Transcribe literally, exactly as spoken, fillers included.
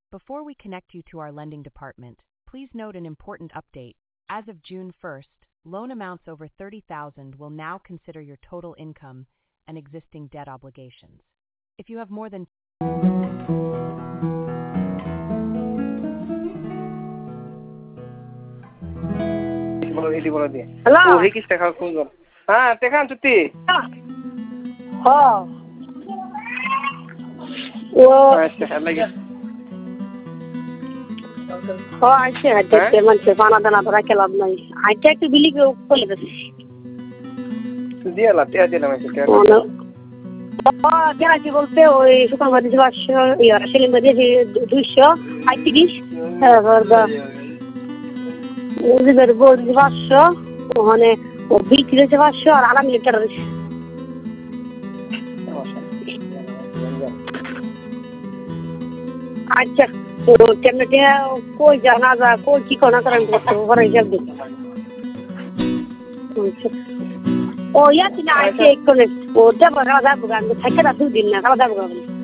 Before we connect you to our lending department, please note an important update. As of June first, loan amounts over thirty thousand will now consider your total income and existing debt obligations. If you have more than Hello. Oh, he kis tekha kun. Ha, tekha tutti. Oh. Oh. Ha, tekha lagi. Oh, I see. I take the man se fana dana thora kelab nahi. I take to bili ko kole das. Dia la, dia dia na me kya. Oh, dia ki bolte oi sukan badi bash ya selim badi দুইশো পঁয়ত্রিশ তারপর ওদের বের বদি পাঁচশো ওখানে ও বিক্রি হচ্ছে পাঁচশো আর আলাম লিটার হচ্ছে আচ্ছা তো কেমনে কই জানা যা কই কি কোনা করেন করতে পারে হিসাব দিন ও ইয়া কিনা আইছে কোনে ও দেব গাদা বুগান থাকে না দুদিন না গাদা বুগান